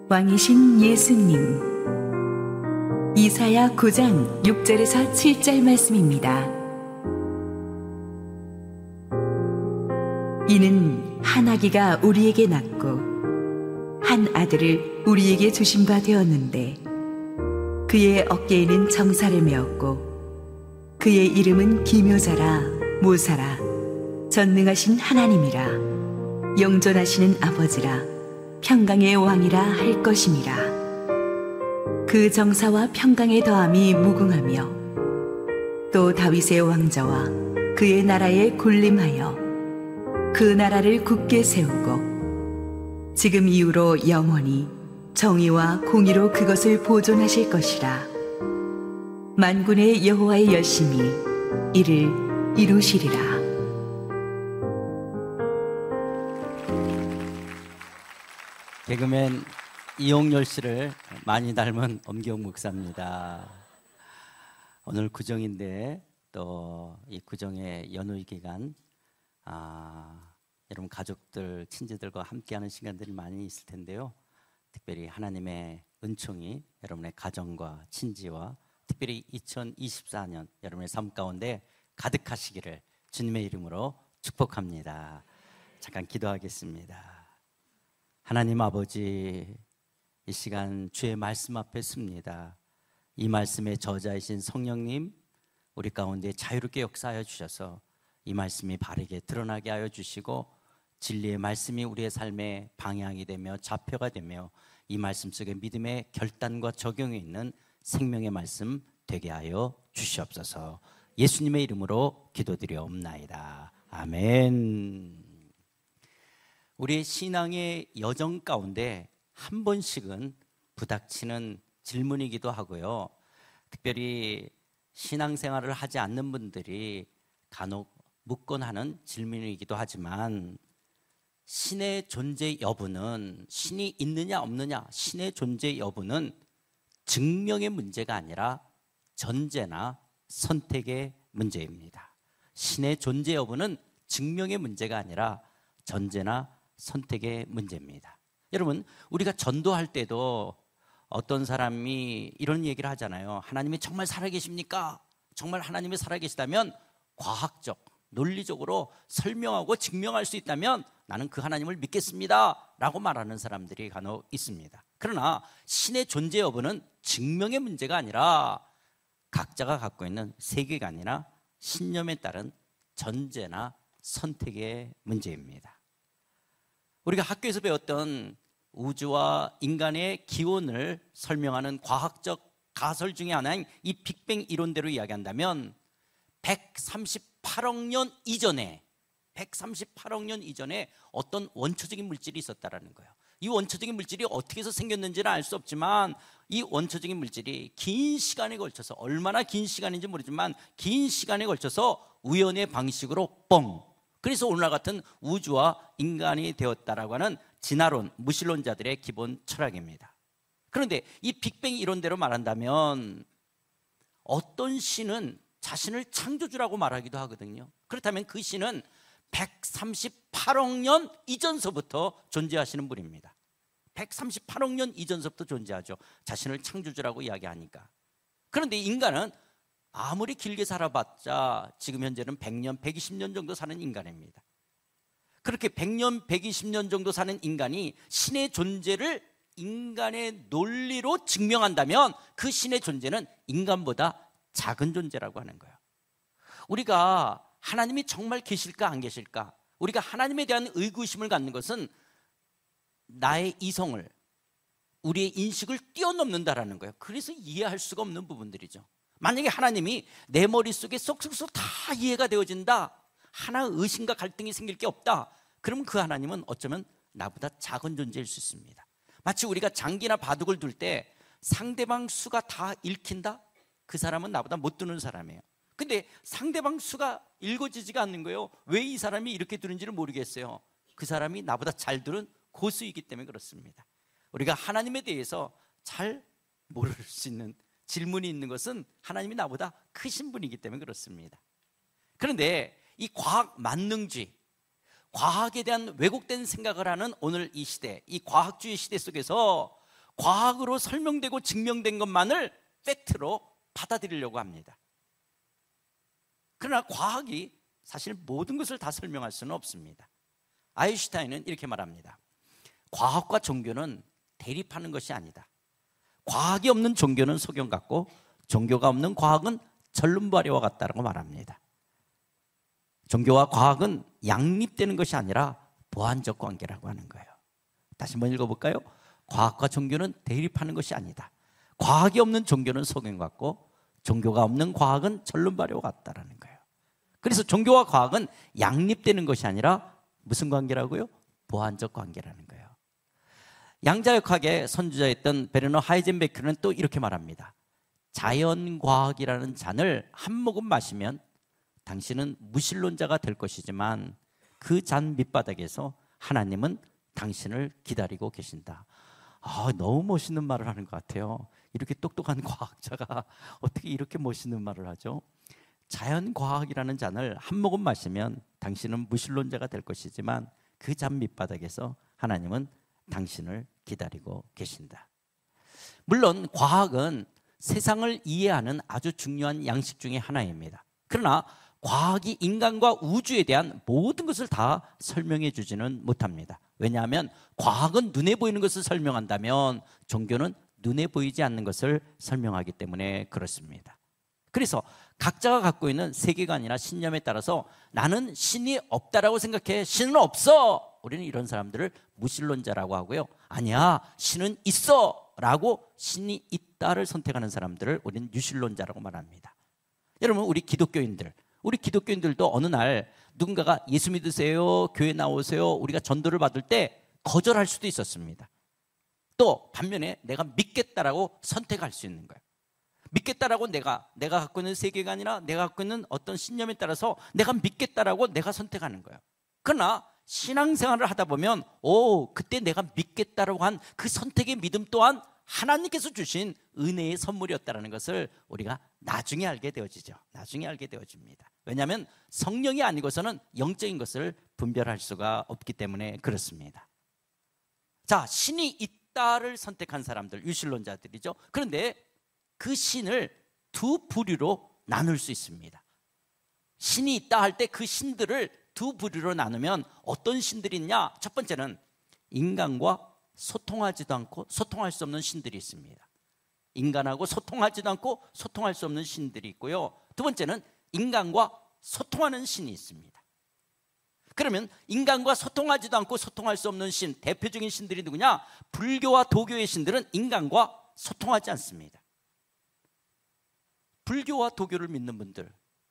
왕이신 예수님. 이사야 9장 6절에서 7절 말씀입니다. 이는 한 아기가 우리에게 낳고 한 아들을 우리에게 주신 바 되었는데 그의 어깨에는 정사를 메었고 그의 이름은 기묘자라 모사라 전능하신 하나님이라 영존하시는 아버지라 평강의 왕이라 할 것임이라. 그 정사와 평강의 더함이 무궁하며 또 다윗의 왕자와 그의 나라에 군림하여 그 나라를 굳게 세우고 지금 이후로 영원히 정의와 공의로 그것을 보존하실 것이라. 만군의 여호와의 열심히 이를 이루시리라. 개그맨 이용렬 씨를 많이 닮은 엄기용 목사입니다. 오늘 구정인데 또 이 구정의 연휴 기간 여러분 가족들, 친지들과 함께하는 시간들이 많이 있을 텐데요. 특별히 하나님의 은총이 여러분의 가정과 친지와 특별히 2024년 여러분의 삶 가운데 가득하시기를 주님의 이름으로 축복합니다. 잠깐 기도하겠습니다. 하나님 아버지, 이 시간 주의 말씀 앞에 섭니다. 이 말씀의 저자이신 성령님, 우리 가운데 자유롭게 역사하여 주셔서 이 말씀이 바르게 드러나게 하여 주시고 진리의 말씀이 우리의 삶의 방향이 되며 좌표가 되며 이 말씀 속에 믿음의 결단과 적용이 있는 생명의 말씀 되게 하여 주시옵소서. 예수님의 이름으로 기도드려옵나이다. 아멘. 우리의 신앙의 여정 가운데 한 번씩은 부닥치는 질문이기도 하고요. 특별히 신앙생활을 하지 않는 분들이 간혹 묻곤 하는 질문이기도 하지만 신의 존재 여부는, 신이 있느냐 없느냐, 신의 존재 여부는 증명의 문제가 아니라 전제나 선택의 문제입니다. 신의 존재 여부는 증명의 문제가 아니라 전제나 선택의 문제입니다. 여러분, 우리가 전도할 때도 어떤 사람이 이런 얘기를 하잖아요. 하나님이 정말 살아계십니까? 정말 하나님이 살아계시다면 과학적, 논리적으로 설명하고 증명할 수 있다면 나는 그 하나님을 믿겠습니다 라고 말하는 사람들이 간혹 있습니다. 그러나 신의 존재 여부는 증명의 문제가 아니라 각자가 갖고 있는 세계관이나 신념에 따른 전제나 선택의 문제입니다. 우리가 학교에서 배웠던 우주와 인간의 기원을 설명하는 과학적 가설 중에 하나인 이 빅뱅 이론대로 이야기한다면 138억 년 이전에 어떤 원초적인 물질이 있었다라는 거예요. 이 원초적인 물질이 어떻게 해서 생겼는지는 알 수 없지만 이 원초적인 물질이 긴 시간에 걸쳐서, 얼마나 긴 시간인지 모르지만 긴 시간에 걸쳐서 우연의 방식으로 그래서 오늘날 같은 우주와 인간이 되었다라고 하는 진화론, 무신론자들의 기본 철학입니다. 그런데 이 빅뱅 이론대로 말한다면 어떤 신은 자신을 창조주라고 말하기도 하거든요. 그렇다면 그 신은 138억 년 이전서부터 존재하시는 분입니다. 138억 년 이전서부터 존재하죠. 자신을 창조주라고 이야기하니까. 그런데 인간은 아무리 길게 살아봤자 지금 현재는 100년, 120년 정도 사는 인간입니다. 그렇게 100년, 120년 정도 사는 인간이 신의 존재를 인간의 논리로 증명한다면 그 신의 존재는 인간보다 작은 존재라고 하는 거예요. 우리가 하나님이 정말 계실까 안 계실까, 우리가 하나님에 대한 의구심을 갖는 것은 나의 이성을, 우리의 인식을 뛰어넘는다라는 거예요. 그래서 이해할 수가 없는 부분들이죠. 만약에 하나님이 내 머릿속에 쏙쏙쏙 다 이해가 되어진다, 하나 의심과 갈등이 생길 게 없다, 그러면 그 하나님은 어쩌면 나보다 작은 존재일 수 있습니다. 마치 우리가 장기나 바둑을 둘 때 상대방 수가 다 읽힌다? 그 사람은 나보다 못 두는 사람이에요. 근데 상대방 수가 읽어지지가 않는 거예요. 왜 이 사람이 이렇게 두는지를 모르겠어요. 그 사람이 나보다 잘 두는 고수이기 때문에 그렇습니다. 우리가 하나님에 대해서 잘 모를 수 있는 질문이 있는 것은 하나님이 나보다 크신 분이기 때문에 그렇습니다. 그런데 이 과학 만능주의, 과학에 대한 왜곡된 생각을 하는 오늘 이 시대, 이 과학주의 시대 속에서 과학으로 설명되고 증명된 것만을 팩트로 받아들이려고 합니다. 그러나 과학이 사실 모든 것을 다 설명할 수는 없습니다. 아인슈타인은 이렇게 말합니다. 과학과 종교는 대립하는 것이 아니다. 과학이 없는 종교는 소경 같고 종교가 없는 과학은 절름발이와 같다라고 말합니다. 종교와 과학은 양립되는 것이 아니라 보완적 관계라고 하는 거예요. 다시 한번 읽어볼까요? 과학과 종교는 대립하는 것이 아니다. 과학이 없는 종교는 소경 같고 종교가 없는 과학은 절름발이와 같다라는 거예요. 그래서 종교와 과학은 양립되는 것이 아니라 무슨 관계라고요? 보완적 관계라는 거예요. 양자역학의 선주자였던 베르너 하이젠베크는 또 이렇게 말합니다. 자연과학이라는 잔을 한 모금 마시면 당신은 무신론자가 될 것이지만 그 잔 밑바닥에서 하나님은 당신을 기다리고 계신다. 너무 멋있는 말을 하는 것 같아요. 이렇게 똑똑한 과학자가 어떻게 이렇게 멋있는 말을 하죠? 자연과학이라는 잔을 한 모금 마시면 당신은 무신론자가 될 것이지만 그 잔 밑바닥에서 하나님은 당신을 기다리고 계신다. 물론 과학은 세상을 이해하는 아주 중요한 양식 중에 하나입니다. 그러나 과학이 인간과 우주에 대한 모든 것을 다 설명해 주지는 못합니다. 왜냐하면 과학은 눈에 보이는 것을 설명한다면 종교는 눈에 보이지 않는 것을 설명하기 때문에 그렇습니다. 그래서 각자가 갖고 있는 세계관이나 신념에 따라서 나는 신이 없다라고 생각해. 신은 없어. 우리는 이런 사람들을 무신론자라고 하고요. 아니야, 신은 있어 라고 신이 있다를 선택하는 사람들을 우리는 유신론자라고 말합니다. 여러분, 우리 기독교인들도 어느 날 누군가가 예수 믿으세요, 교회 나오세요, 우리가 전도를 받을 때 거절할 수도 있었습니다. 또 반면에 내가 믿겠다라고 선택할 수 있는 거예요. 믿겠다라고 내가 갖고 있는 세계관이나 내가 갖고 있는 어떤 신념에 따라서 내가 믿겠다라고 내가 선택하는 거예요. 그러나 신앙생활을 하다 보면 그때 내가 믿겠다라고 한 그 선택의 믿음 또한 하나님께서 주신 은혜의 선물이었다는 것을 우리가 나중에 알게 되어지죠. 나중에 알게 되어집니다. 왜냐하면 성령이 아니고서는 영적인 것을 분별할 수가 없기 때문에 그렇습니다. 자, 신이 있다를 선택한 사람들, 유신론자들이죠. 그런데 그 신을 두 부류로 나눌 수 있습니다. 신이 있다 할 때 그 신들을 두 부류로 나누면 어떤 신들이 있냐? 첫 번째는 인간과 소통하지도 않고 소통할 수 없는 신들이 있습니다. 인간하고 소통하지도 않고 소통할 수 없는 신들이 있고요. 두 번째는 인간과 소통하는 신이 있습니다. 그러면 인간과 소통하지도 않고 소통할 수 없는 신, 대표적인 신들이 누구냐? 불교와 도교의 신들은 인간과 소통하지 않습니다. 불교와 도교를 믿는 분들,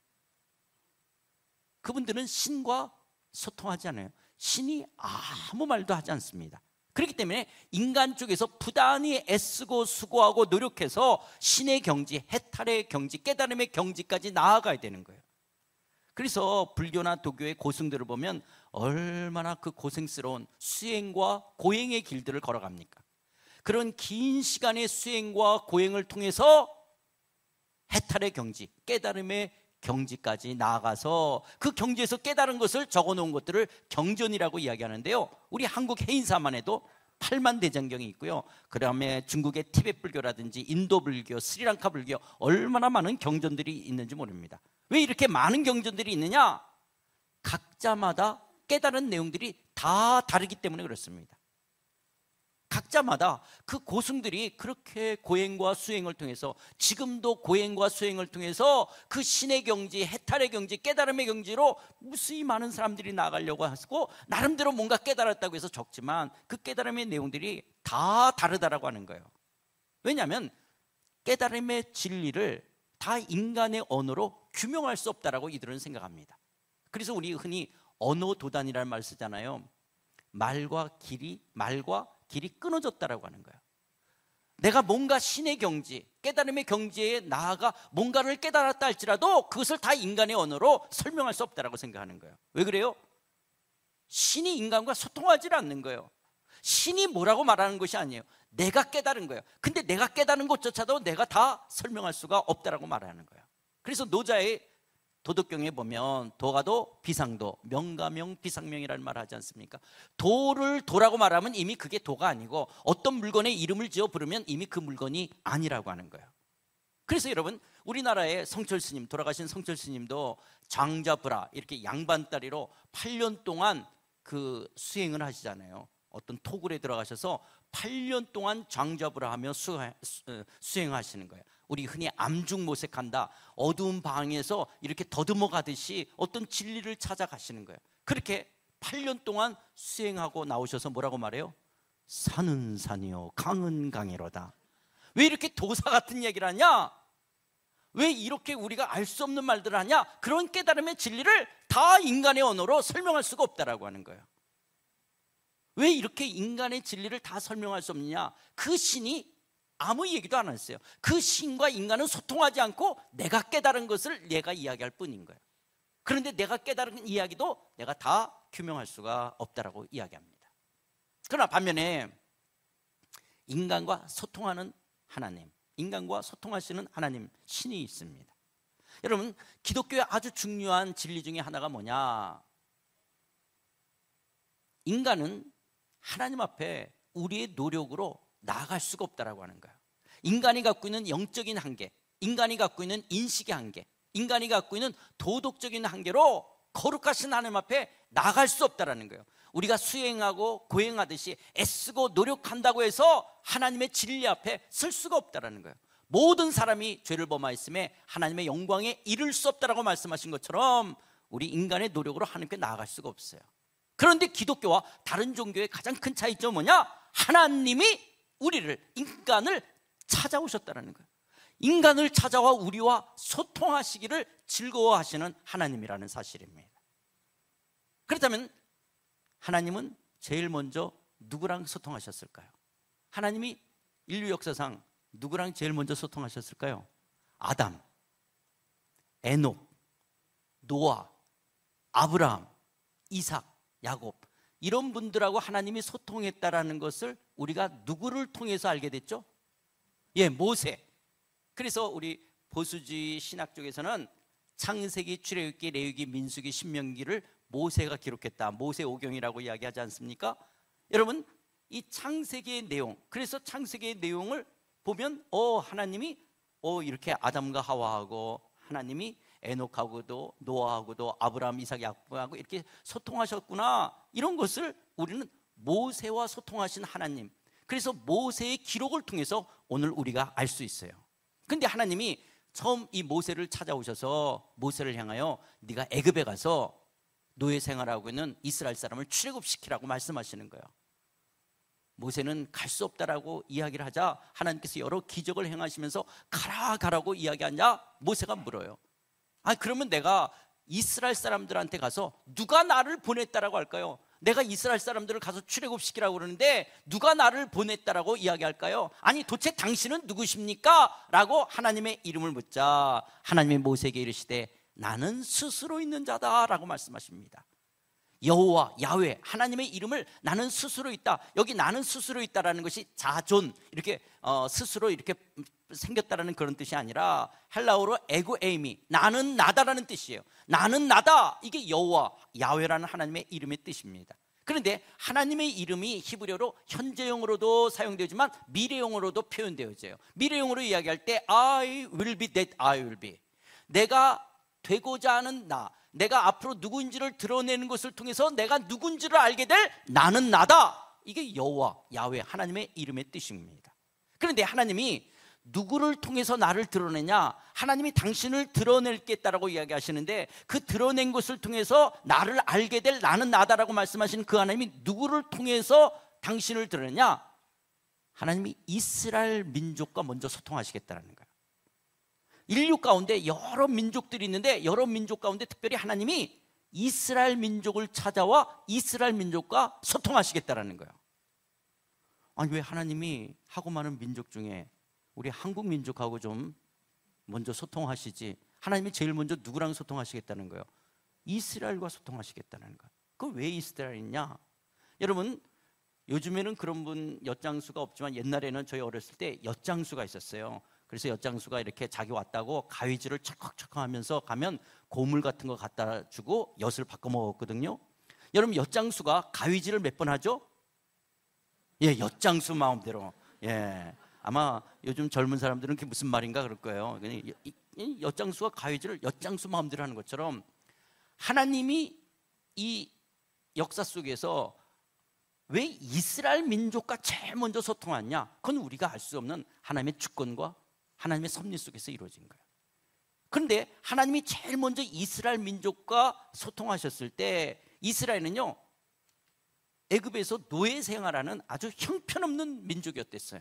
그분들은 신과 소통하지 않아요. 신이 아무 말도 하지 않습니다. 그렇기 때문에 인간 쪽에서 부단히 애쓰고 수고하고 노력해서 신의 경지, 해탈의 경지, 깨달음의 경지까지 나아가야 되는 거예요. 그래서 불교나 도교의 고승들을 보면 얼마나 그 고생스러운 수행과 고행의 길들을 걸어갑니까? 그런 긴 시간의 수행과 고행을 통해서 해탈의 경지, 깨달음의 경지까지 나아가서 그 경지에서 깨달은 것을 적어놓은 것들을 경전이라고 이야기하는데요. 우리 한국 해인사만 해도 8만 대장경이 있고요. 그 다음에 중국의 티베트 불교라든지 인도 불교, 스리랑카 불교, 얼마나 많은 경전들이 있는지 모릅니다. 왜 이렇게 많은 경전들이 있느냐? 각자마다 깨달은 내용들이 다 다르기 때문에 그렇습니다. 각자마다 그 고승들이 그렇게 고행과 수행을 통해서, 지금도 고행과 수행을 통해서 그 신의 경지, 해탈의 경지, 깨달음의 경지로 무수히 많은 사람들이 나가려고 하고 나름대로 뭔가 깨달았다고 해서 적지만 그 깨달음의 내용들이 다 다르다라고 하는 거예요. 왜냐하면 깨달음의 진리를 다 인간의 언어로 규명할 수 없다라고 이들은 생각합니다. 그래서 우리 흔히 언어도단이라는 말을 쓰잖아요. 말과 길이 끊어졌다라고 하는 거예요. 내가 뭔가 신의 경지, 깨달음의 경지에 나아가 뭔가를 깨달았다 할지라도 그것을 다 인간의 언어로 설명할 수 없다라고 생각하는 거예요. 왜 그래요? 신이 인간과 소통하지 않는 거예요. 신이 뭐라고 말하는 것이 아니에요. 내가 깨달은 거예요. 근데 내가 깨달은 것조차도 내가 다 설명할 수가 없다라고 말하는 거예요. 그래서 노자의 도덕경에 보면 도가도 비상도, 명가명 비상명이라는 말을 하지 않습니까? 도를 도라고 말하면 이미 그게 도가 아니고 어떤 물건에 이름을 지어 부르면 이미 그 물건이 아니라고 하는 거예요. 그래서 여러분, 우리나라의 성철 스님, 돌아가신 성철 스님도 장자브라 이렇게 양반다리로 8년 동안 그 수행을 하시잖아요. 어떤 토굴에 들어가셔서 8년 동안 장자브라 하며 수행하시는 거예요. 우리 흔히 암중모색한다, 어두운 방에서 이렇게 더듬어 가듯이 어떤 진리를 찾아가시는 거예요. 그렇게 8년 동안 수행하고 나오셔서 뭐라고 말해요? 산은 산이요 강은 강이로다. 왜 이렇게 도사 같은 얘기를 하냐? 왜 이렇게 우리가 알 수 없는 말들을 하냐? 그런 깨달음의 진리를 다 인간의 언어로 설명할 수가 없다라고 하는 거예요. 왜 이렇게 인간의 진리를 다 설명할 수 없느냐? 그 신이 아무 얘기도 안 했어요. 그 신과 인간은 소통하지 않고 내가 깨달은 것을 내가 이야기할 뿐인 거예요. 그런데 내가 깨달은 이야기도 내가 다 규명할 수가 없다라고 이야기합니다. 그러나 반면에 인간과 소통하는 하나님, 인간과 소통하시는 하나님, 신이 있습니다. 여러분, 기독교의 아주 중요한 진리 중에 하나가 뭐냐? 인간은 하나님 앞에 우리의 노력으로 나아갈 수가 없다라고 하는 거예요. 인간이 갖고 있는 영적인 한계, 인간이 갖고 있는 인식의 한계, 인간이 갖고 있는 도덕적인 한계로 거룩하신 하나님 앞에 나아갈 수 없다라는 거예요. 우리가 수행하고 고행하듯이 애쓰고 노력한다고 해서 하나님의 진리 앞에 설 수가 없다라는 거예요. 모든 사람이 죄를 범하였음에 하나님의 영광에 이를 수 없다라고 말씀하신 것처럼 우리 인간의 노력으로 하나님께 나아갈 수가 없어요. 그런데 기독교와 다른 종교의 가장 큰 차이점은 뭐냐? 하나님이 우리를, 인간을 찾아오셨다는 거예요. 인간을 찾아와 우리와 소통하시기를 즐거워하시는 하나님이라는 사실입니다. 그렇다면 하나님은 제일 먼저 누구랑 소통하셨을까요? 하나님이 인류 역사상 누구랑 제일 먼저 소통하셨을까요? 아담, 에녹, 노아, 아브라함, 이삭, 야곱, 이런 분들하고 하나님이 소통했다라는 것을 우리가 누구를 통해서 알게 됐죠? 예, 모세. 그래서 우리 보수주의 신학 쪽에서는 창세기, 출애굽기, 레위기, 민수기, 신명기를 모세가 기록했다, 모세오경이라고 이야기하지 않습니까? 여러분, 이 창세기의 내용, 그래서 창세기의 내용을 보면 하나님이 이렇게 아담과 하와하고 하나님이 에녹하고도 노아하고도 아브라함, 이삭, 야곱하고 이렇게 소통하셨구나, 이런 것을 우리는 모세와 소통하신 하나님, 그래서 모세의 기록을 통해서 오늘 우리가 알 수 있어요. 근데 하나님이 처음 이 모세를 찾아오셔서 모세를 향하여 네가 애굽에 가서 노예 생활하고 있는 이스라엘 사람을 출애굽시키라고 말씀하시는 거예요. 모세는 갈 수 없다라고 이야기를 하자 하나님께서 여러 기적을 행하시면서 가라고 이야기하냐? 모세가 물어요. 그러면 내가 이스라엘 사람들한테 가서 누가 나를 보냈다라고 할까요? 내가 이스라엘 사람들을 가서 출애굽시키라고 그러는데 누가 나를 보냈다라고 이야기할까요? 아니, 도대체 당신은 누구십니까? 라고 하나님의 이름을 묻자 하나님이 모세에게 이르시되 나는 스스로 있는 자다라고 말씀하십니다. 여호와, 야훼, 하나님의 이름을 나는 스스로 있다. 여기 나는 스스로 있다라는 것이 자존, 이렇게 스스로 이렇게 생겼다라는 그런 뜻이 아니라 헬라어로 에고에이미, 나는 나다라는 뜻이에요. 나는 나다, 이게 여호와, 야훼라는 하나님의 이름의 뜻입니다. 그런데 하나님의 이름이 히브리어로 현재형으로도 사용되지만 미래형으로도 표현되어져요. 미래형으로 이야기할 때 I will be that I will be, 내가 되고자 하는 나, 내가 앞으로 누구인지를 드러내는 것을 통해서 내가 누군지를 알게 될 나는 나다, 이게 여호와, 야훼, 하나님의 이름의 뜻입니다. 그런데 하나님이 누구를 통해서 나를 드러내냐? 하나님이 당신을 드러낼겠다라고 이야기하시는데 그 드러낸 것을 통해서 나를 알게 될 나는 나다라고 말씀하시는 그 하나님이 누구를 통해서 당신을 드러내냐? 하나님이 이스라엘 민족과 먼저 소통하시겠다라는 거예요. 인류 가운데 여러 민족들이 있는데 여러 민족 가운데 특별히 하나님이 이스라엘 민족을 찾아와 이스라엘 민족과 소통하시겠다라는 거예요. 아니, 왜 하나님이 하고 많은 민족 중에 우리 한국 민족하고 좀 먼저 소통하시지, 하나님이 제일 먼저 누구랑 소통하시겠다는 거예요? 이스라엘과 소통하시겠다는 거예요. 그 왜 이스라엘이냐? 여러분, 요즘에는 그런 분 엿장수가 없지만 옛날에는 저희 어렸을 때 엿장수가 있었어요. 그래서 엿장수가 이렇게 자기 왔다고 가위질을 찰컥찰컥 하면서 가면 고물 같은 거 갖다 주고 엿을 바꿔 먹었거든요. 여러분, 엿장수가 가위질을 몇 번 하죠? 예, 엿장수 마음대로. 예, 아마 요즘 젊은 사람들은 그게 무슨 말인가 그럴 거예요. 엿장수가 가위질을 엿장수 마음대로 하는 것처럼 하나님이 이 역사 속에서 왜 이스라엘 민족과 제일 먼저 소통하냐? 그건 우리가 알 수 없는 하나님의 주권과 하나님의 섭리 속에서 이루어진 거예요. 그런데 하나님이 제일 먼저 이스라엘 민족과 소통하셨을 때 이스라엘은요, 애굽에서 노예 생활하는 아주 형편없는 민족이었댔어요.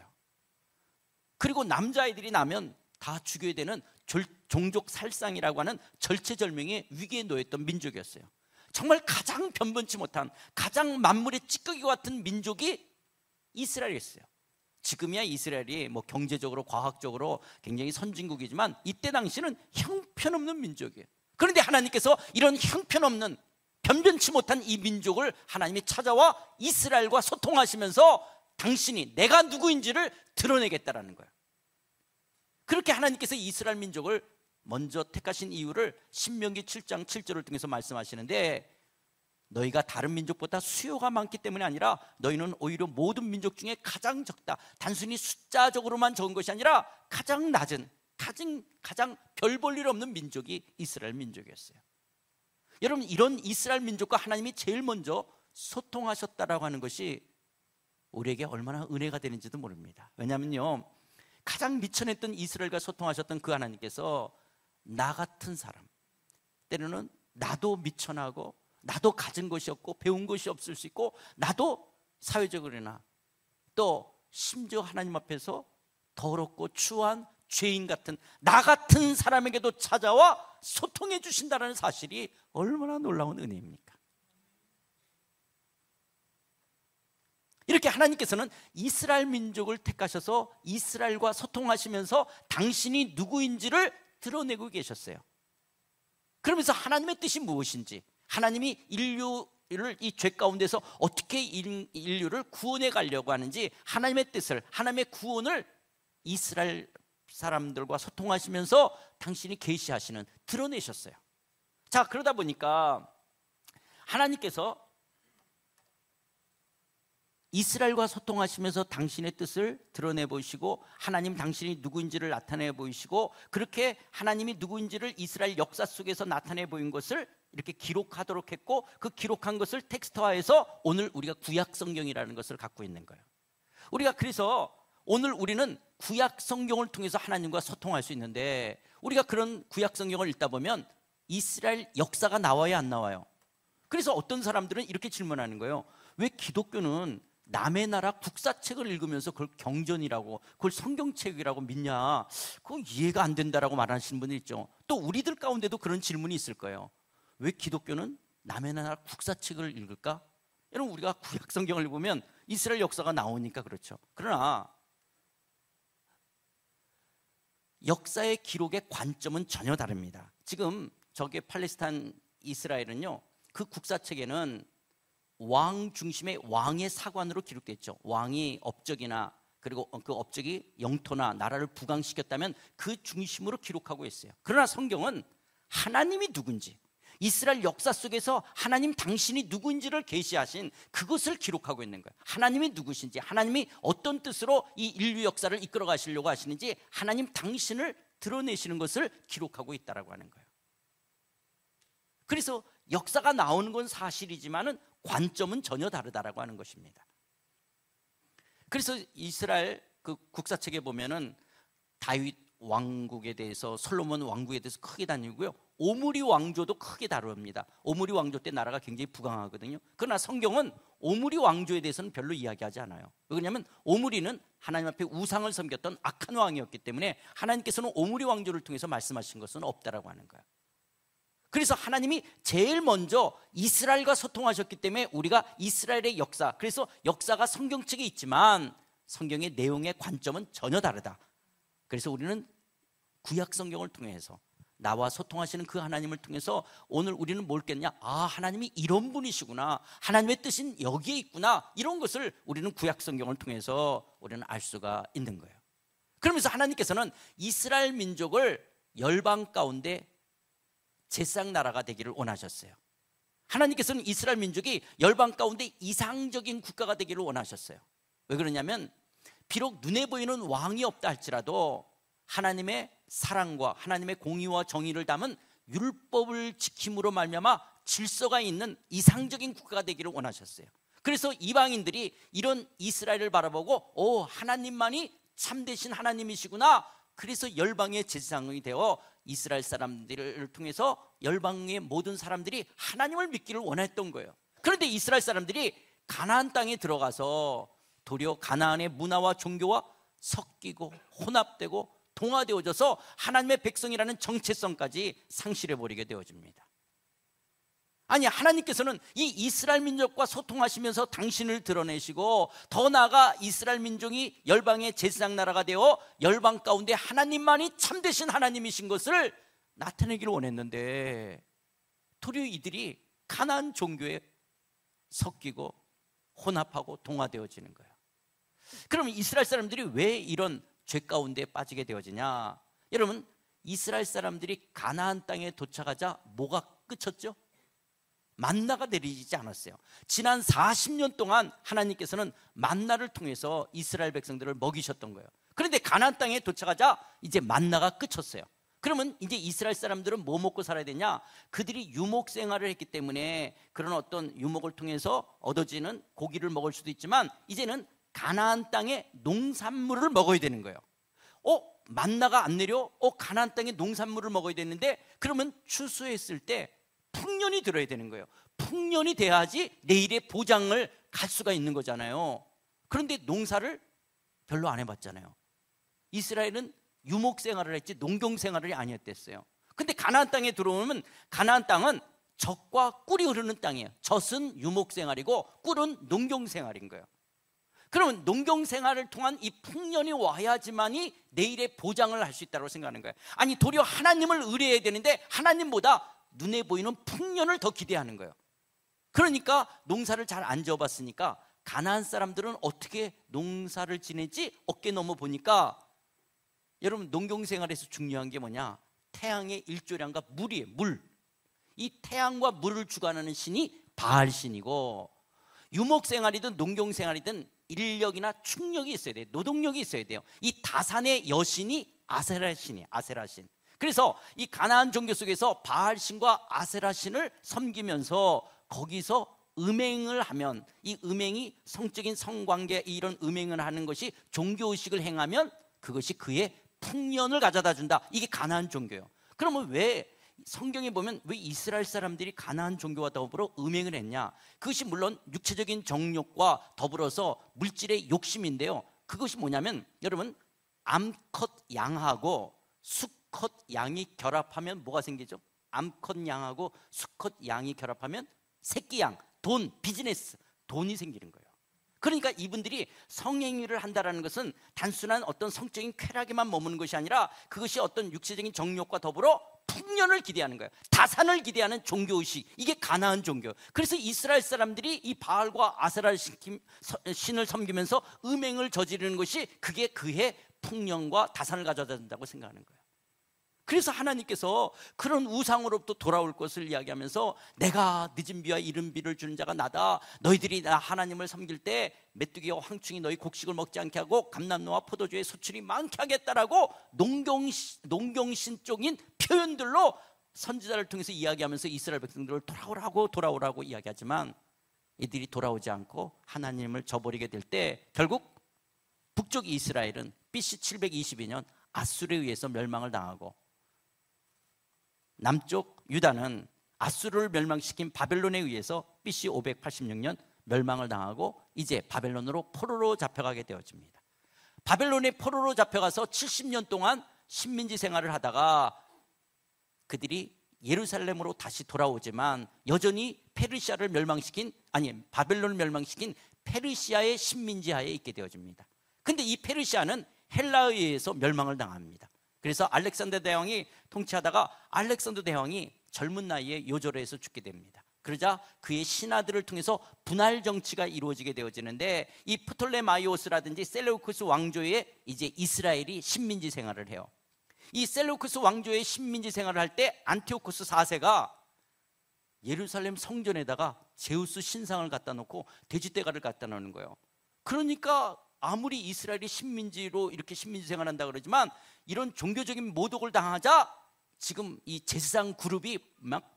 그리고 남자아이들이 나면 다 죽여야 되는 종족 살상이라고 하는 절체절명의 위기에 놓였던 민족이었어요. 정말 가장 변변치 못한, 가장 만물의 찌꺼기와 같은 민족이 이스라엘이었어요. 지금이야 이스라엘이 뭐 경제적으로 과학적으로 굉장히 선진국이지만 이때 당시는 형편없는 민족이에요. 그런데 하나님께서 이런 형편없는 변변치 못한 이 민족을 하나님이 찾아와 이스라엘과 소통하시면서 당신이 내가 누구인지를 드러내겠다라는 거예요. 그렇게 하나님께서 이스라엘 민족을 먼저 택하신 이유를 신명기 7장 7절을 통해서 말씀하시는데, 너희가 다른 민족보다 수요가 많기 때문이 아니라 너희는 오히려 모든 민족 중에 가장 적다. 단순히 숫자적으로만 적은 것이 아니라 가장 낮은, 가장 별 볼 일 없는 민족이 이스라엘 민족이었어요. 여러분, 이런 이스라엘 민족과 하나님이 제일 먼저 소통하셨다라고 하는 것이 우리에게 얼마나 은혜가 되는지도 모릅니다. 왜냐하면요, 가장 미천했던 이스라엘과 소통하셨던 그 하나님께서 나 같은 사람, 때로는 나도 미천하고 나도 가진 것이 없고 배운 것이 없을 수 있고 나도 사회적으로나 또 심지어 하나님 앞에서 더럽고 추한 죄인 같은 나 같은 사람에게도 찾아와 소통해 주신다는 사실이 얼마나 놀라운 은혜입니까? 이렇게 하나님께서는 이스라엘 민족을 택하셔서 이스라엘과 소통하시면서 당신이 누구인지를 드러내고 계셨어요. 그러면서 하나님의 뜻이 무엇인지, 하나님이 인류를 이 죄 가운데서 어떻게 인류를 구원해 가려고 하는지 하나님의 뜻을, 하나님의 구원을 이스라엘 사람들과 소통하시면서 당신이 계시하시는, 드러내셨어요. 자, 그러다 보니까 하나님께서 이스라엘과 소통하시면서 당신의 뜻을 드러내 보이시고 하나님 당신이 누구인지를 나타내 보이시고, 그렇게 하나님이 누구인지를 이스라엘 역사 속에서 나타내 보인 것을 이렇게 기록하도록 했고, 그 기록한 것을 텍스트화해서 오늘 우리가 구약 성경이라는 것을 갖고 있는 거예요. 우리가 그래서 오늘 우리는 구약 성경을 통해서 하나님과 소통할 수 있는데, 우리가 그런 구약 성경을 읽다 보면 이스라엘 역사가 나와요, 안 나와요? 그래서 어떤 사람들은 이렇게 질문하는 거예요. 왜 기독교는 남의 나라 국사책을 읽으면서 그걸 경전이라고, 그걸 성경책이라고 믿냐? 그거 이해가 안 된다라고 말하시는 분이 있죠. 또 우리들 가운데도 그런 질문이 있을 거예요. 왜 기독교는 남의 나라 국사책을 읽을까? 여러분, 우리가 구약 성경을 보면 이스라엘 역사가 나오니까 그렇죠. 그러나 역사의 기록의 관점은 전혀 다릅니다. 지금 저게 팔레스타인 이스라엘은요, 그 국사책에는 왕 중심의 왕의 사관으로 기록되어 있죠. 왕이 업적이나 그리고 그 업적이 영토나 나라를 부강시켰다면 그 중심으로 기록하고 있어요. 그러나 성경은 하나님이 누군지, 이스라엘 역사 속에서 하나님 당신이 누구인지를 계시하신 그것을 기록하고 있는 거예요. 하나님이 누구신지, 하나님이 어떤 뜻으로 이 인류 역사를 이끌어 가시려고 하시는지, 하나님 당신을 드러내시는 것을 기록하고 있다라고 하는 거예요. 그래서 역사가 나오는 건 사실이지만은 관점은 전혀 다르다라고 하는 것입니다. 그래서 이스라엘 그 국사책에 보면은 다윗 왕국에 대해서, 솔로몬 왕국에 대해서 크게 다루고요, 오므리 왕조도 크게 다룹니다. 오므리 왕조 때 나라가 굉장히 부강하거든요. 그러나 성경은 오므리 왕조에 대해서는 별로 이야기하지 않아요. 왜냐하면 오므리는 하나님 앞에 우상을 섬겼던 악한 왕이었기 때문에 하나님께서는 오므리 왕조를 통해서 말씀하신 것은 없다라고 하는 거예요. 그래서 하나님이 제일 먼저 이스라엘과 소통하셨기 때문에 우리가 이스라엘의 역사, 그래서 역사가 성경책에 있지만 성경의 내용의 관점은 전혀 다르다. 그래서 우리는 구약 성경을 통해서 나와 소통하시는 그 하나님을 통해서 오늘 우리는 뭘 깼냐? 아, 하나님이 이런 분이시구나, 하나님의 뜻은 여기에 있구나, 이런 것을 우리는 구약 성경을 통해서 우리는 알 수가 있는 거예요. 그러면서 하나님께서는 이스라엘 민족을 열방 가운데 제사장 나라가 되기를 원하셨어요. 하나님께서는 이스라엘 민족이 열방 가운데 이상적인 국가가 되기를 원하셨어요. 왜 그러냐면 비록 눈에 보이는 왕이 없다 할지라도 하나님의 사랑과 하나님의 공의와 정의를 담은 율법을 지킴으로 말미암아 질서가 있는 이상적인 국가가 되기를 원하셨어요. 그래서 이방인들이 이런 이스라엘을 바라보고 하나님만이 참되신 하나님이시구나. 그래서 열방의 제사장이 되어 이스라엘 사람들을 통해서 열방의 모든 사람들이 하나님을 믿기를 원했던 거예요. 그런데 이스라엘 사람들이 가나안 땅에 들어가서 도리어 가나안의 문화와 종교와 섞이고 혼합되고 동화되어져서 하나님의 백성이라는 정체성까지 상실해버리게 되어집니다. 아니, 하나님께서는 이 이스라엘 민족과 소통하시면서 당신을 드러내시고 더 나아가 이스라엘 민족이 열방의 제사장 나라가 되어 열방 가운데 하나님만이 참되신 하나님이신 것을 나타내기를 원했는데 도리어 이들이 가나안 종교에 섞이고 혼합하고 동화되어지는 거예요. 그러면 이스라엘 사람들이 왜 이런 죄 가운데 빠지게 되어지냐? 여러분, 이스라엘 사람들이 가나안 땅에 도착하자 뭐가 끝쳤죠? 만나가 내리지 않았어요. 지난 40년 동안 하나님께서는 만나를 통해서 이스라엘 백성들을 먹이셨던 거예요. 그런데 가나안 땅에 도착하자 이제 만나가 끝쳤어요. 그러면 이제 이스라엘 사람들은 뭐 먹고 살아야 되냐? 그들이 유목 생활을 했기 때문에 그런 어떤 유목을 통해서 얻어지는 고기를 먹을 수도 있지만 이제는 가나안 땅의 농산물을 먹어야 되는 거예요. 만나가 안 내려? 가나안 땅의 농산물을 먹어야 되는데 그러면 추수했을 때 풍년이 들어야 되는 거예요. 풍년이 돼야지 내일의 보장을 갈 수가 있는 거잖아요. 그런데 농사를 별로 안 해봤잖아요. 이스라엘은 유목 생활을 했지 농경 생활이 아니었댔어요. 근데 가나안 땅에 들어오면 가나안 땅은 젖과 꿀이 흐르는 땅이에요. 젖은 유목 생활이고 꿀은 농경 생활인 거예요. 그러면 농경 생활을 통한 이 풍년이 와야지만이 내일의 보장을 할 수 있다고 생각하는 거예요. 아니, 도리어 하나님을 의뢰해야 되는데 하나님보다 눈에 보이는 풍년을 더 기대하는 거예요. 그러니까 농사를 잘 안 지어봤으니까 가나안 사람들은 어떻게 농사를 지내지 어깨 넘어 보니까 여러분, 농경생활에서 중요한 게 뭐냐? 태양의 일조량과 물이에요. 물. 이 태양과 물을 주관하는 신이 바알 신이고, 유목생활이든 농경생활이든 인력이나 충력이 있어야 돼요. 노동력이 있어야 돼요. 이 다산의 여신이 아세라 신이에요. 아세라 신. 그래서 이 가나안 종교 속에서 바알 신과 아세라 신을 섬기면서 거기서 음행을 하면, 이 음행이 성적인 성관계, 이런 음행을 하는 것이 종교의식을 행하면 그것이 그의 풍년을 가져다 준다. 이게 가나안 종교예요. 그러면 왜 성경에 보면 왜 이스라엘 사람들이 가나안 종교와 더불어 음행을 했냐? 그것이 물론 육체적인 정욕과 더불어서 물질의 욕심인데요. 그것이 뭐냐면 여러분, 암컷 양하고 수컷 양이 결합하면 뭐가 생기죠? 암컷 양하고 수컷 양이 결합하면 새끼 양, 돈, 비즈니스, 돈이 생기는 거예요. 그러니까 이분들이 성행위를 한다는 것은 단순한 어떤 성적인 쾌락에만 머무는 것이 아니라 그것이 어떤 육체적인 정욕과 더불어 풍년을 기대하는 거예요. 다산을 기대하는 종교의식, 이게 가나안 종교. 그래서 이스라엘 사람들이 이 바알과 아세라 신을 섬기면서 음행을 저지르는 것이 그게 그의 풍년과 다산을 가져다 준다고 생각하는 거예요. 그래서 하나님께서 그런 우상으로부터 돌아올 것을 이야기하면서 내가 늦은 비와 이른 비를 주는 자가 나다. 너희들이 나 하나님을 섬길 때 메뚜기와 황충이 너희 곡식을 먹지 않게 하고 감람나와 포도주의 소출이 많게 하겠다라고 농경신적인 표현들로 선지자를 통해서 이야기하면서 이스라엘 백성들을 돌아오라고 이야기하지만 이들이 돌아오지 않고 하나님을 저버리게 될 때 결국 북쪽 이스라엘은 BC 722년 아수르에 의해서 멸망을 당하고 남쪽 유다는 아수르를 멸망시킨 바벨론에 의해서 BC 586년 멸망을 당하고 이제 바벨론으로 포로로 잡혀가게 되어집니다. 바벨론의 포로로 잡혀가서 70년 동안 식민지 생활을 하다가 그들이 예루살렘으로 다시 돌아오지만 여전히 바벨론을 멸망시킨 페르시아의 식민지하에 있게 되어집니다. 근데 이 페르시아는 헬라에 의해서 멸망을 당합니다. 그래서 알렉산더 대왕이 통치하다가 알렉산더 대왕이 젊은 나이에 요절해서 죽게 됩니다. 그러자 그의 신하들을 통해서 분할 정치가 이루어지게 되어지는데, 이 프톨레마이오스라든지 셀레우쿠스 왕조에 이제 이스라엘이 식민지 생활을 해요. 이 셀레우쿠스 왕조의 식민지 생활을 할 때 안티오쿠스 4세가 예루살렘 성전에다가 제우스 신상을 갖다 놓고 돼지떼가를 갖다 놓는 거예요. 그러니까 아무리 이스라엘이 식민지로 이렇게 식민지 생활한다 그러지만 이런 종교적인 모독을 당하자 지금 이 제사장 그룹이 막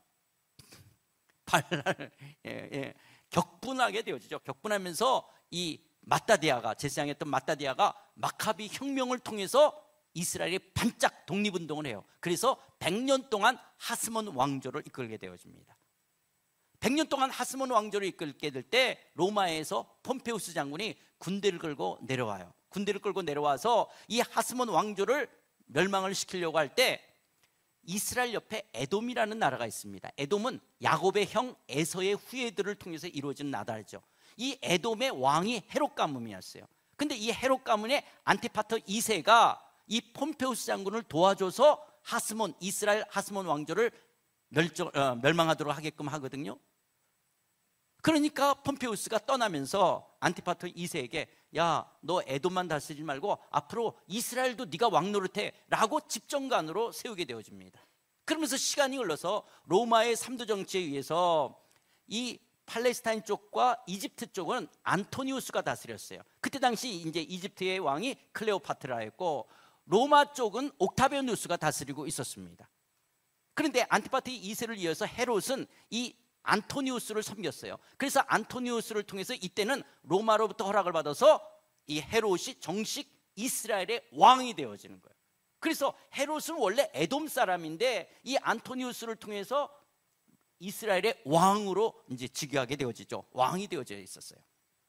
격분하게 되어지죠. 격분하면서 이 마따디아가, 제사장이었던 마따디아가 마카비 혁명을 통해서 이스라엘이 반짝 독립운동을 해요. 그래서 100년 동안 하스몬 왕조를 이끌게 되어집니다. 100년 동안 하스몬 왕조를 이끌게 될 때 로마에서 폼페우스 장군이 군대를 끌고 내려와요. 군대를 끌고 내려와서 이 하스몬 왕조를 멸망을 시키려고 할 때 이스라엘 옆에 에돔이라는 나라가 있습니다. 에돔은 야곱의 형 에서의 후예들을 통해서 이루어진 나라죠. 이 에돔의 왕이 헤롯 가문이었어요. 근데 이 헤롯 가문의 안티파터 2세가 이 폼페우스 장군을 도와줘서 이스라엘 하스몬 왕조를 멸망하도록 하게끔 하거든요. 그러니까 폼페우스가 떠나면서 안티파터 2세에게 야, 너 에돔만 다스리지 말고 앞으로 이스라엘도 네가 왕 노릇해 라고 집정관으로 세우게 되어집니다. 그러면서 시간이 흘러서 로마의 삼두 정치에 의해서 이 팔레스타인 쪽과 이집트 쪽은 안토니우스가 다스렸어요. 그때 당시 이제 이집트의 왕이 클레오파트라였고 로마 쪽은 옥타비아누스가 다스리고 있었습니다. 그런데 안티파터 2세를 이어서 헤롯은 이 안토니우스를 섬겼어요. 그래서 안토니우스를 통해서 이때는 로마로부터 허락을 받아서 이 헤롯이 정식 이스라엘의 왕이 되어지는 거예요. 그래서 헤롯은 원래 에돔 사람인데 이 안토니우스를 통해서 이스라엘의 왕으로 이제 즉위하게 되어지죠. 왕이 되어져 있었어요.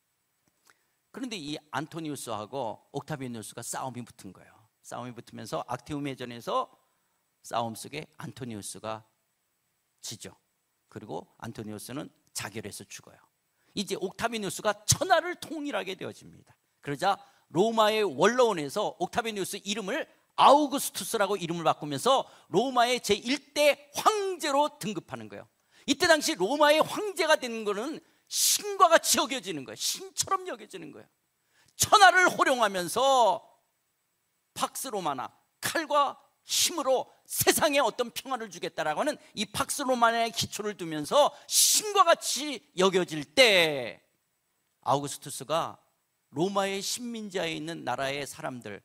그런데 이 안토니우스하고 옥타비아누스가 싸움이 붙은 거예요. 싸움이 붙으면서 악티움 해전에서 싸움 속에 안토니우스가 지죠. 그리고 안토니우스는 자결해서 죽어요. 이제 옥타비아누스가 천하를 통일하게 되어집니다. 그러자 로마의 원로원에서 옥타비아누스 이름을 아우구스투스라고 이름을 바꾸면서 로마의 제1대 황제로 등급하는 거예요. 이때 당시 로마의 황제가 되는 거는 신과 같이 여겨지는 거예요. 신처럼 여겨지는 거예요. 천하를 호령하면서 팍스 로마나, 칼과 힘으로 세상에 어떤 평화를 주겠다라고 하는 이 팍스 로마나의 기초를 두면서 신과 같이 여겨질 때 아우구스투스가 로마의 식민지하에 있는 나라의 사람들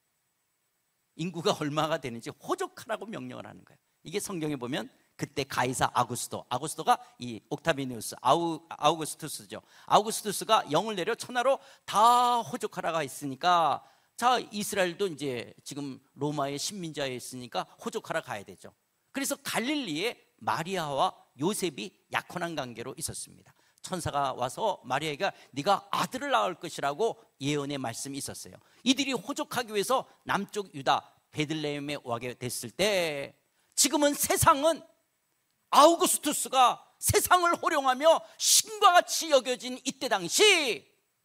인구가 얼마가 되는지 호족하라고 명령을 하는 거예요. 이게 성경에 보면 그때 가이사 아구스토가 이 옥타비아누스 아우구스투스죠. 아우구스투스가 영을 내려 천하로 다 호족하라고 했으니까 자, 이스라엘도 이제 지금 로마의 식민지하에 있으니까 호족하러 가야 되죠. 그래서 갈릴리에 마리아와 요셉이 약혼한 관계로 있었습니다. 천사가 와서 마리아에게 네가 아들을 낳을 것이라고 예언의 말씀이 있었어요. 이들이 호족하기 위해서 남쪽 유다 베들레헴에 오게 됐을 때 지금은 세상은 아우구스투스가 세상을 호령하며 신과 같이 여겨진 이때 당시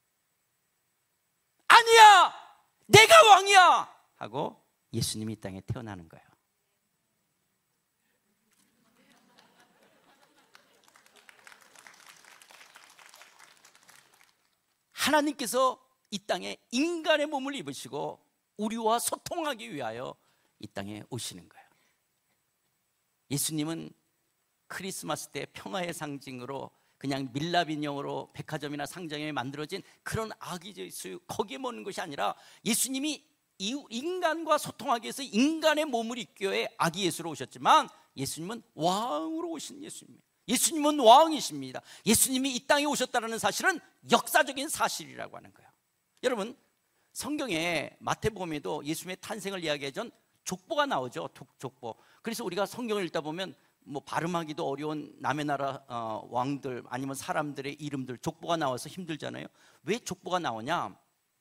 아니야! 내가 왕이야! 하고 예수님이 이 땅에 태어나는 거예요. 하나님께서 이 땅에 인간의 몸을 입으시고 우리와 소통하기 위하여 이 땅에 오시는 거예요. 예수님은 크리스마스 때 평화의 상징으로 그냥 밀랍 인형으로 백화점이나 상점에 만들어진 그런 아기 예수 거기에 모는 것이 아니라 예수님이 인간과 소통하기 위해서 인간의 몸을 입기 위해 아기 예수로 오셨지만 예수님은 왕으로 오신 예수님이에요. 예수님은 왕이십니다. 예수님이 이 땅에 오셨다는 사실은 역사적인 사실이라고 하는 거예요. 여러분 성경에 마태복음에도 예수님의 탄생을 이야기해 준 족보가 나오죠. 족보. 그래서 우리가 성경을 읽다 보면 뭐 발음하기도 어려운 남의 나라 왕들 아니면 사람들의 이름들 족보가 나와서 힘들잖아요. 왜 족보가 나오냐?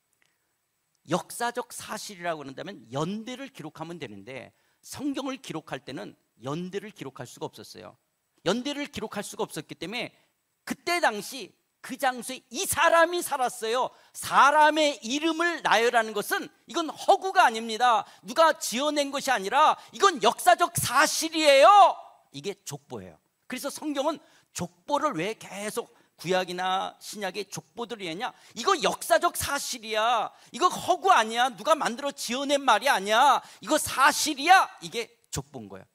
역사적 사실이라고 그런다면 연대를 기록하면 되는데 성경을 기록할 때는 연대를 기록할 수가 없었어요. 연대를 기록할 수가 없었기 때문에 그때 당시 그 장소에 이 사람이 살았어요. 사람의 이름을 나열하는 것은 이건 허구가 아닙니다. 누가 지어낸 것이 아니라 이건 역사적 사실이에요. 이게 족보예요. 그래서 성경은 족보를 왜 계속 구약이나 신약의 족보들이 했냐? 이거 역사적 사실이야. 이거 허구 아니야. 누가 만들어 지어낸 말이 아니야. 이거 사실이야. 이게 족보인 거야.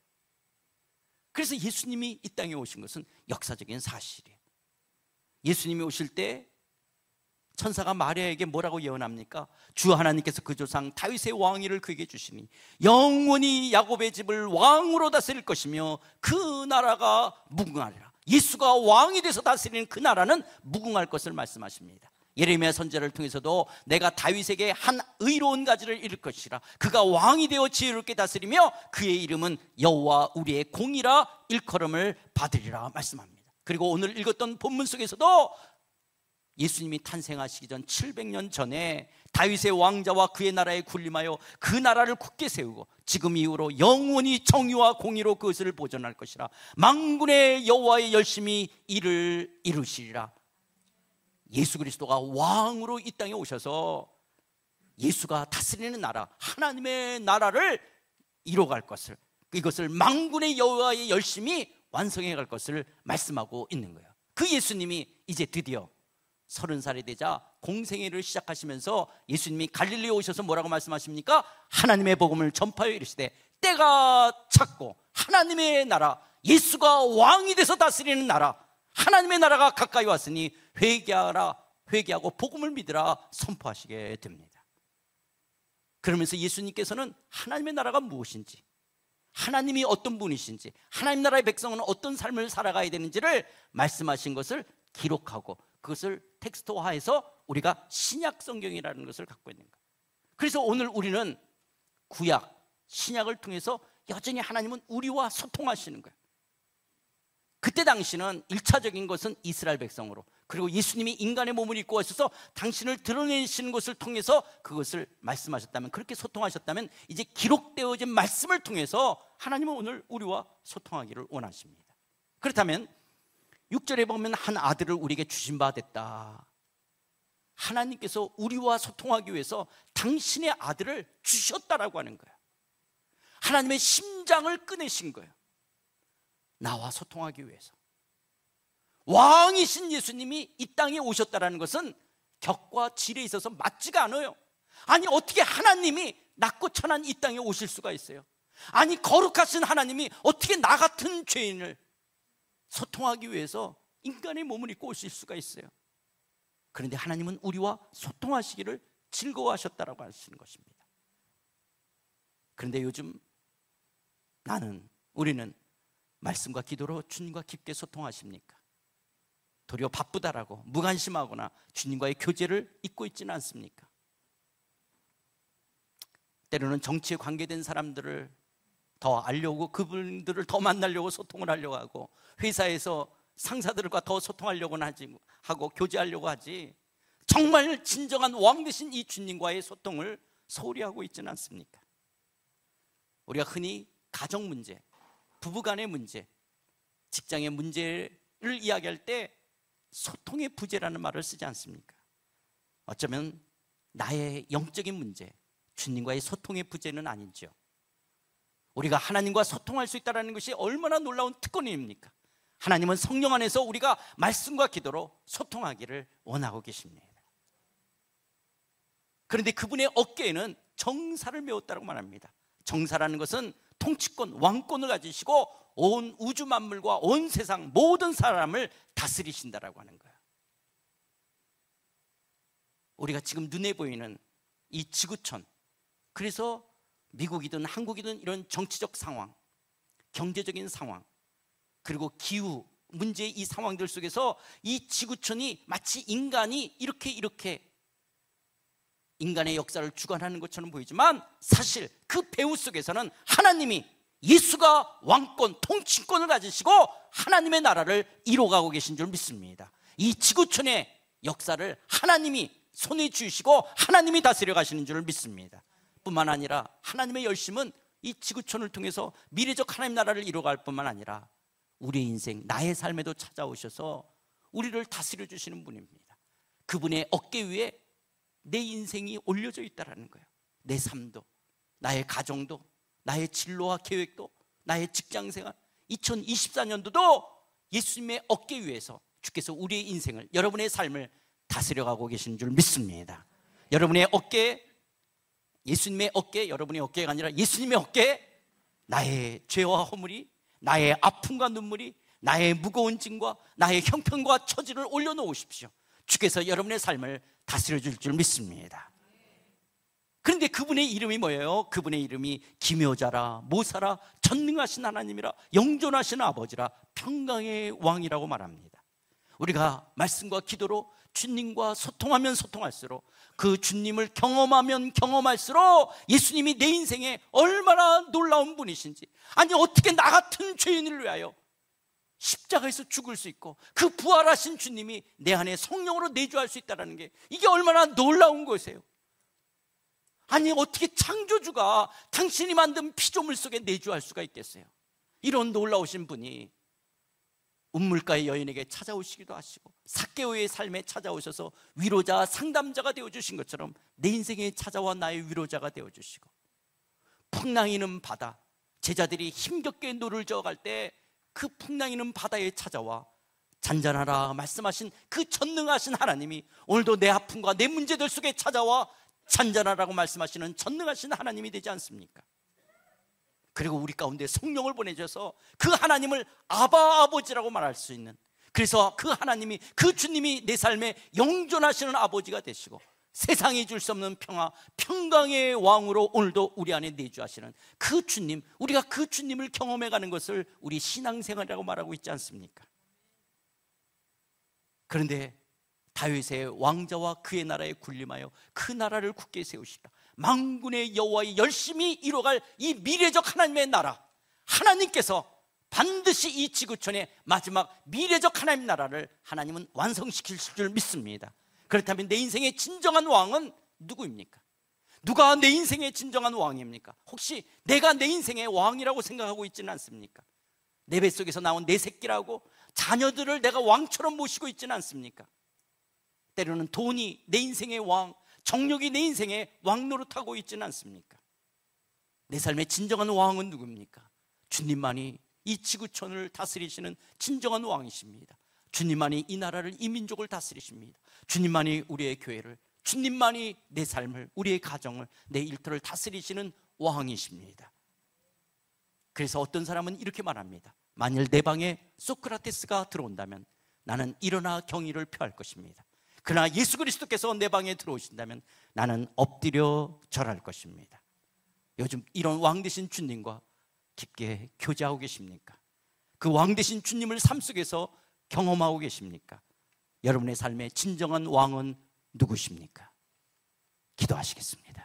그래서 예수님이 이 땅에 오신 것은 역사적인 사실이에요. 예수님이 오실 때 천사가 마리아에게 뭐라고 예언합니까? 주 하나님께서 그 조상 다윗의 왕위를 그에게 주시니 영원히 야곱의 집을 왕으로 다스릴 것이며 그 나라가 무궁하리라. 예수가 왕이 돼서 다스리는 그 나라는 무궁할 것을 말씀하십니다. 예레미야 선지자를 통해서도 내가 다윗에게 한 의로운 가지를 이룰 것이라. 그가 왕이 되어 지혜롭게 다스리며 그의 이름은 여호와 우리의 공이라 일컬음을 받으리라 말씀합니다. 그리고 오늘 읽었던 본문 속에서도 예수님이 탄생하시기 전 700년 전에 다윗의 왕자와 그의 나라에 군림하여 그 나라를 굳게 세우고 지금 이후로 영원히 정의와 공의로 그것을 보존할 것이라. 만군의 여호와의 열심히 이를 이루시리라. 예수 그리스도가 왕으로 이 땅에 오셔서 예수가 다스리는 나라, 하나님의 나라를 이뤄갈 것을, 이것을 만군의 여호와의 열심히 완성해 갈 것을 말씀하고 있는 거예요. 그 예수님이 이제 드디어 30살이 되자 공생애를 시작하시면서 예수님이 갈릴리에 오셔서 뭐라고 말씀하십니까? 하나님의 복음을 전파하여 이르시되 때가 찼고 하나님의 나라, 예수가 왕이 돼서 다스리는 나라, 하나님의 나라가 가까이 왔으니 회개하라, 회개하고 복음을 믿으라 선포하시게 됩니다. 그러면서 예수님께서는 하나님의 나라가 무엇인지, 하나님이 어떤 분이신지, 하나님 나라의 백성은 어떤 삶을 살아가야 되는지를 말씀하신 것을 기록하고 그것을 텍스트화해서 우리가 신약 성경이라는 것을 갖고 있는 거예요. 그래서 오늘 우리는 구약, 신약을 통해서 여전히 하나님은 우리와 소통하시는 거예요. 그때 당시는 1차적인 것은 이스라엘 백성으로, 그리고 예수님이 인간의 몸을 입고 오셔서 당신을 드러내시는 것을 통해서 그것을 말씀하셨다면, 그렇게 소통하셨다면 이제 기록되어진 말씀을 통해서 하나님은 오늘 우리와 소통하기를 원하십니다. 그렇다면 6절에 보면 한 아들을 우리에게 주신 바 됐다. 하나님께서 우리와 소통하기 위해서 당신의 아들을 주셨다라고 하는 거예요. 하나님의 심장을 꺼내신 거예요. 나와 소통하기 위해서. 왕이신 예수님이 이 땅에 오셨다는 것은 격과 질에 있어서 맞지가 않아요. 아니 어떻게 하나님이 낮고 천한 이 땅에 오실 수가 있어요? 아니 거룩하신 하나님이 어떻게 나 같은 죄인을 소통하기 위해서 인간의 몸을 입고 오실 수가 있어요? 그런데 하나님은 우리와 소통하시기를 즐거워하셨다라고 하시는 것입니다. 그런데 요즘 우리는 말씀과 기도로 주님과 깊게 소통하십니까? 도리어 바쁘다라고 무관심하거나 주님과의 교제를 잊고 있지는 않습니까? 때로는 정치에 관계된 사람들을 더 알려고, 그분들을 더 만나려고 소통을 하려고 하고, 회사에서 상사들과 더 소통하려고는 하고 교제하려고 하지, 정말 진정한 왕 되신 이 주님과의 소통을 소홀히 하고 있지는 않습니까? 우리가 흔히 가정 문제, 부부간의 문제, 직장의 문제를 이야기할 때 소통의 부재라는 말을 쓰지 않습니까? 어쩌면 나의 영적인 문제, 주님과의 소통의 부재는 아니죠. 우리가 하나님과 소통할 수 있다는 것이 얼마나 놀라운 특권입니까? 하나님은 성령 안에서 우리가 말씀과 기도로 소통하기를 원하고 계십니다. 그런데 그분의 어깨에는 정사를 메웠다고 말합니다. 정사라는 것은 통치권, 왕권을 가지시고 온 우주 만물과 온 세상 모든 사람을 다스리신다라고 하는 거예요. 우리가 지금 눈에 보이는 이 지구촌, 그래서 미국이든 한국이든 이런 정치적 상황, 경제적인 상황, 그리고 기후 문제의 이 상황들 속에서 이 지구촌이 마치 인간이 이렇게 인간의 역사를 주관하는 것처럼 보이지만, 사실 그 배후 속에서는 하나님이, 예수가 왕권, 통치권을 가지시고 하나님의 나라를 이뤄가고 계신 줄 믿습니다. 이 지구촌의 역사를 하나님이 손에 쥐시고 하나님이 다스려 가시는 줄 믿습니다. 뿐만 아니라 하나님의 열심은 이 지구촌을 통해서 미래적 하나님 나라를 이뤄갈 뿐만 아니라 우리의 인생, 나의 삶에도 찾아오셔서 우리를 다스려 주시는 분입니다. 그분의 어깨 위에 내 인생이 올려져 있다는 거예요. 내 삶도, 나의 가정도, 나의 진로와 계획도, 나의 직장생활, 2024년도도 예수님의 어깨 위에서 주께서 우리의 인생을, 여러분의 삶을 다스려가고 계신 줄 믿습니다. 여러분의 어깨, 예수님의 어깨, 여러분의 어깨가 아니라 예수님의 어깨, 나의 죄와 허물이, 나의 아픔과 눈물이, 나의 무거운 짐과 나의 형편과 처지를 올려놓으십시오. 주께서 여러분의 삶을 다스려줄 줄 믿습니다. 그런데 그분의 이름이 뭐예요? 그분의 이름이 기묘자라, 모사라, 전능하신 하나님이라, 영존하신 아버지라, 평강의 왕이라고 말합니다. 우리가 말씀과 기도로 주님과 소통하면 소통할수록, 그 주님을 경험하면 경험할수록 예수님이 내 인생에 얼마나 놀라운 분이신지, 아니 어떻게 나 같은 죄인을 위하여 십자가에서 죽을 수 있고 그 부활하신 주님이 내 안에 성령으로 내주할 수 있다는 게, 이게 얼마나 놀라운 것이에요. 아니 어떻게 창조주가 당신이 만든 피조물 속에 내주할 수가 있겠어요? 이런 놀라우신 분이 운물가의 여인에게 찾아오시기도 하시고 삭개오의 삶에 찾아오셔서 위로자, 상담자가 되어주신 것처럼 내 인생에 찾아와 나의 위로자가 되어주시고, 풍랑이는 바다, 제자들이 힘겹게 노를 저어갈 때 그 풍랑이는 바다에 찾아와 잔잔하라 말씀하신 그 전능하신 하나님이 오늘도 내 아픔과 내 문제들 속에 찾아와 잔잔하라고 말씀하시는 전능하신 하나님이 되지 않습니까? 그리고 우리 가운데 성령을 보내셔서 그 하나님을 아바 아버지라고 말할 수 있는, 그래서 그 하나님이, 그 주님이 내 삶에 영존하시는 아버지가 되시고 세상이 줄 수 없는 평화, 평강의 왕으로 오늘도 우리 안에 내주하시는 그 주님, 우리가 그 주님을 경험해가는 것을 우리 신앙생활이라고 말하고 있지 않습니까? 그런데 다윗의 왕자와 그의 나라에 군림하여 그 나라를 굳게 세우시라, 만군의 여호와의 열심히 이뤄갈 이 미래적 하나님의 나라, 하나님께서 반드시 이 지구촌의 마지막 미래적 하나님 나라를 하나님은 완성시킬 줄 믿습니다. 그렇다면 내 인생의 진정한 왕은 누구입니까? 누가 내 인생의 진정한 왕입니까? 혹시 내가 내 인생의 왕이라고 생각하고 있지는 않습니까? 내 뱃속에서 나온 내 새끼라고 자녀들을 내가 왕처럼 모시고 있지는 않습니까? 때로는 돈이 내 인생의 왕, 정력이 내 인생의 왕 노릇하고 있지는 않습니까? 내 삶의 진정한 왕은 누굽니까? 주님만이 이 지구촌을 다스리시는 진정한 왕이십니다. 주님만이 이 나라를, 이 민족을 다스리십니다. 주님만이 우리의 교회를, 주님만이 내 삶을, 우리의 가정을, 내 일터를 다스리시는 왕이십니다. 그래서 어떤 사람은 이렇게 말합니다. 만일 내 방에 소크라테스가 들어온다면 나는 일어나 경의를 표할 것입니다. 그러나 예수 그리스도께서 내 방에 들어오신다면 나는 엎드려 절할 것입니다. 요즘 이런 왕 되신 주님과 깊게 교제하고 계십니까? 그 왕 되신 주님을 삶 속에서 경험하고 계십니까? 여러분의 삶의 진정한 왕은 누구십니까? 기도하시겠습니다.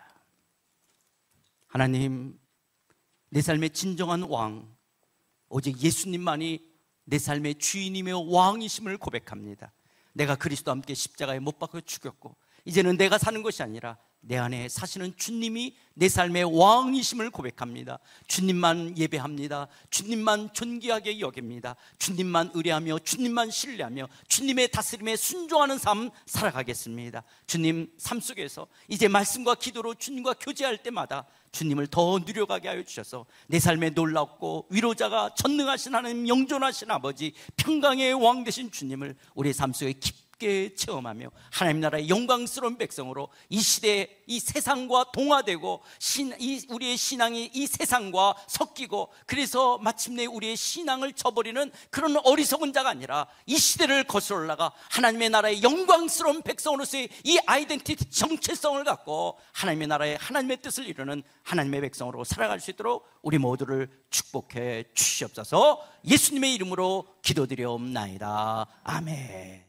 하나님, 내 삶의 진정한 왕, 오직 예수님만이 내 삶의 주인이며 왕이심을 고백합니다. 내가 그리스도와 함께 십자가에 못 박혀 죽였고 이제는 내가 사는 것이 아니라 내 안에 사시는 주님이 내 삶의 왕이심을 고백합니다. 주님만 예배합니다. 주님만 존귀하게 여깁니다. 주님만 의뢰하며 주님만 신뢰하며 주님의 다스림에 순종하는 삶 살아가겠습니다. 주님 삶 속에서 이제 말씀과 기도로 주님과 교제할 때마다 주님을 더 누려가게 하여 주셔서 내 삶에 놀랍고 위로자가 전능하신 하나님, 영존하신 아버지, 평강의 왕 되신 주님을 우리의 삶 속에 깊게 체험하며 하나님 나라의 영광스러운 백성으로 이 시대에 이 세상과 동화되고 우리의 신앙이 이 세상과 섞이고, 그래서 마침내 우리의 신앙을 저버리는 그런 어리석은 자가 아니라 이 시대를 거슬러 올라가 하나님의 나라의 영광스러운 백성으로서의 이 아이덴티티, 정체성을 갖고 하나님의 나라의 하나님의 뜻을 이루는 하나님의 백성으로 살아갈 수 있도록 우리 모두를 축복해 주시옵소서. 예수님의 이름으로 기도드리옵나이다. 아멘.